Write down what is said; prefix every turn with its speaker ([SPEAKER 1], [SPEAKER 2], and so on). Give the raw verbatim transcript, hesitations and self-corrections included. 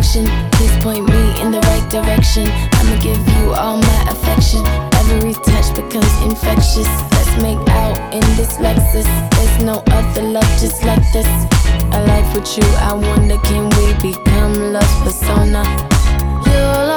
[SPEAKER 1] connection. Please point me in the right direction. I'ma give you all my affection. Every touch becomes infectious. Let's make out in this Lexus. There's no other love just like this. A life with you, I wonder, can we become love's persona? You'll